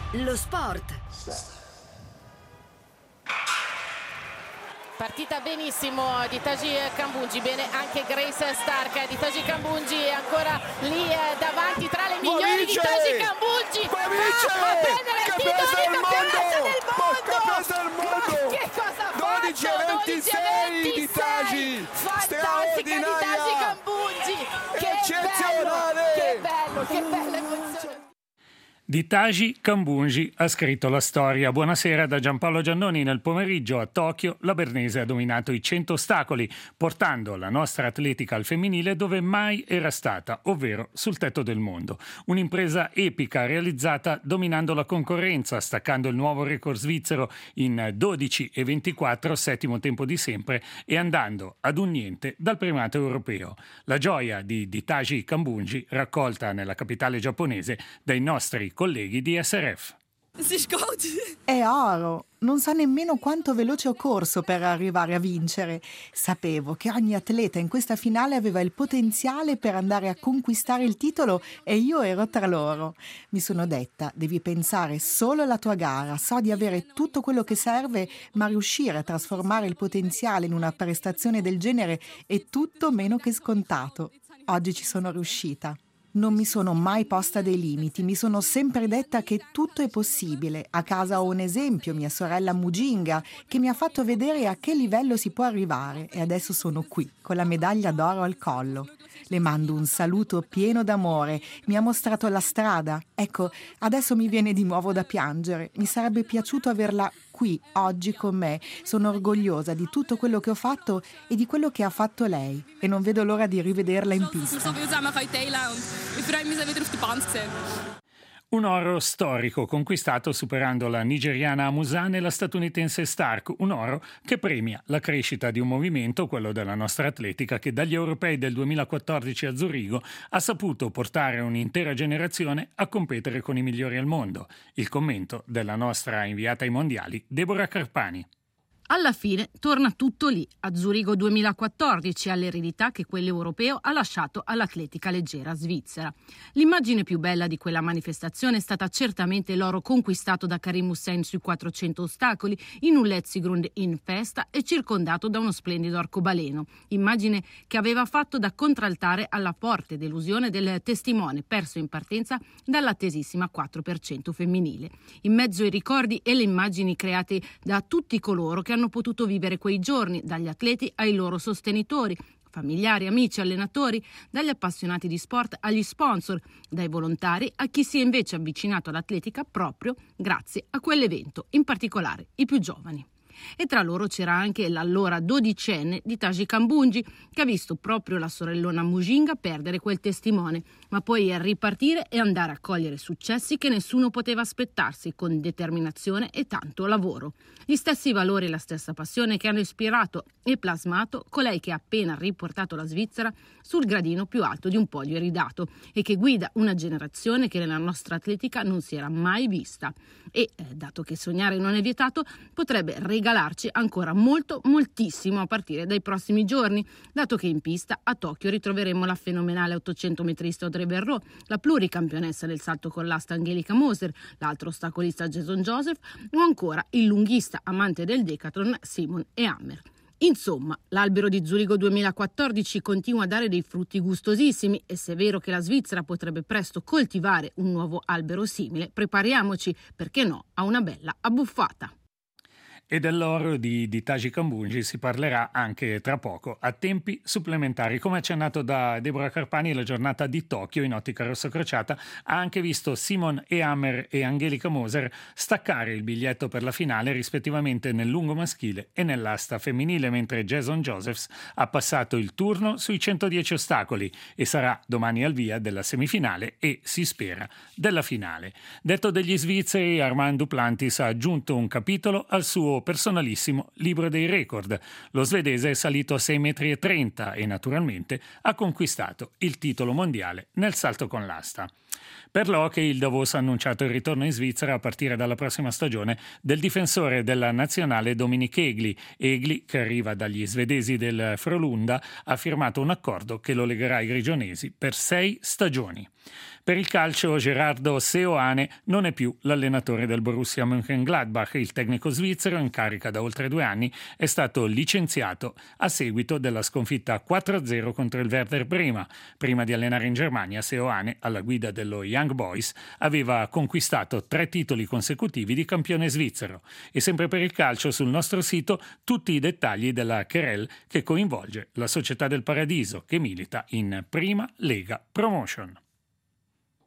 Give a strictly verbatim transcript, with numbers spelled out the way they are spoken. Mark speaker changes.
Speaker 1: Lo sport.
Speaker 2: Partita benissimo di Taji Kambundji, bene anche Grace Stark di Taji Kambundji, ancora lì eh, davanti tra le migliori di Taji Kambundji,
Speaker 3: va a
Speaker 2: prendere il titolo di campionessa del mondo,
Speaker 3: del mondo.
Speaker 2: Ma che cosa ha
Speaker 3: dodici a ventisei di Taji,
Speaker 2: fantastica di Taji Kambundji, che
Speaker 3: eccezionale,
Speaker 2: bello, che bello, che bella emozione.
Speaker 4: Di Taji Kambundji ha scritto la storia. Buonasera da Giampaolo Giannoni. Nel pomeriggio a Tokyo la Bernese ha dominato i cento ostacoli, portando la nostra atletica al femminile dove mai era stata, ovvero sul tetto del mondo. Un'impresa epica realizzata dominando la concorrenza, staccando il nuovo record svizzero in dodici e ventiquattro, settimo tempo di sempre, e andando ad un niente dal primato europeo. La gioia di, di Taji Kambundji raccolta nella capitale giapponese dai nostri colleghi di S R F.
Speaker 5: È oro! Non sa nemmeno quanto veloce ho corso per arrivare a vincere. Sapevo che ogni atleta in questa finale aveva il potenziale per andare a conquistare il titolo e io ero tra loro. Mi sono detta, devi pensare solo alla tua gara, so di avere tutto quello che serve, ma riuscire a trasformare il potenziale in una prestazione del genere è tutto meno che scontato. Oggi ci sono riuscita. Non mi sono mai posta dei limiti, mi sono sempre detta che tutto è possibile. A casa ho un esempio, mia sorella Mujinga, che mi ha fatto vedere a che livello si può arrivare e adesso sono qui, con la medaglia d'oro al collo. Le mando un saluto pieno d'amore, mi ha mostrato la strada. Ecco, adesso mi viene di nuovo da piangere. Mi sarebbe piaciuto averla qui, oggi, con me. Sono orgogliosa di tutto quello che ho fatto e di quello che ha fatto lei. E non vedo l'ora di rivederla in pista.
Speaker 4: Un oro storico conquistato superando la nigeriana Amusan e la statunitense Stark, un oro che premia la crescita di un movimento, quello della nostra atletica, che dagli europei del duemilaquattordici a Zurigo ha saputo portare un'intera generazione a competere con i migliori al mondo. Il commento della nostra inviata ai mondiali, Deborah Carpani.
Speaker 6: Alla fine torna tutto lì, a Zurigo duemilaquattordici, all'eredità che quell'europeo ha lasciato all'atletica leggera svizzera. L'immagine più bella di quella manifestazione è stata certamente l'oro conquistato da Karim Hussein sui quattrocento ostacoli in un Letzigrund in festa e circondato da uno splendido arcobaleno, immagine che aveva fatto da contraltare alla forte delusione del testimone perso in partenza dall'attesissima quattro per cento femminile. In mezzo ai ricordi e le immagini create da tutti coloro che hanno potuto vivere quei giorni, dagli atleti ai loro sostenitori, familiari, amici, allenatori, dagli appassionati di sport agli sponsor, dai volontari a chi si è invece avvicinato all'atletica proprio grazie a quell'evento, in particolare i più giovani. E tra loro c'era anche l'allora dodicenne di Taji Kambundji, che ha visto proprio la sorellona Mujinga perdere quel testimone, ma poi ripartire e andare a cogliere successi che nessuno poteva aspettarsi, con determinazione e tanto lavoro. Gli stessi valori e la stessa passione che hanno ispirato e plasmato colei che ha appena riportato la Svizzera sul gradino più alto di un podio iridato e che guida una generazione che nella nostra atletica non si era mai vista. E, eh, dato che sognare non è vietato, potrebbe regalarci ancora molto, moltissimo a partire dai prossimi giorni, dato che in pista a Tokyo ritroveremo la fenomenale ottocentometrista Audrey Berraud, la pluricampionessa del salto con l'asta Angelica Moser, l'altro ostacolista Jason Joseph o ancora il lunghista amante del decathlon Simon E. Hammer. Insomma, l'albero di Zurigo duemilaquattordici continua a dare dei frutti gustosissimi e se è vero che la Svizzera potrebbe presto coltivare un nuovo albero simile, prepariamoci, perché no, a una bella abbuffata.
Speaker 4: E dell'oro di, di Taji Kambundji si parlerà anche tra poco, a tempi supplementari. Come accennato da Deborah Carpani, la giornata di Tokyo in ottica rossa crociata ha anche visto Simon E. Hammer e Angelica Moser staccare il biglietto per la finale rispettivamente nel lungo maschile e nell'asta femminile, mentre Jason Josephs ha passato il turno sui centodieci ostacoli e sarà domani al via della semifinale e, si spera, della finale. Detto degli svizzeri, Armand Duplantis ha aggiunto un capitolo al suo personalissimo libro dei record. Lo svedese è salito a sei metri e trenta e naturalmente ha conquistato il titolo mondiale nel salto con l'asta. Per l'hockey il Davos ha annunciato il ritorno in Svizzera a partire dalla prossima stagione del difensore della nazionale Dominic Egli. Egli, che arriva dagli svedesi del Frölunda, ha firmato un accordo che lo legherà ai grigionesi per sei stagioni. Per il calcio Gerardo Seoane non è più l'allenatore del Borussia Mönchengladbach. Il tecnico svizzero, in carica da oltre due anni, è stato licenziato a seguito della sconfitta quattro a zero contro il Werder Brema. Prima di allenare in Germania, Seoane, alla guida dello Young Boys, aveva conquistato tre titoli consecutivi di campione svizzero. E sempre per il calcio, sul nostro sito, tutti i dettagli della querelle che coinvolge la Società del Paradiso, che milita in Prima Lega Promotion.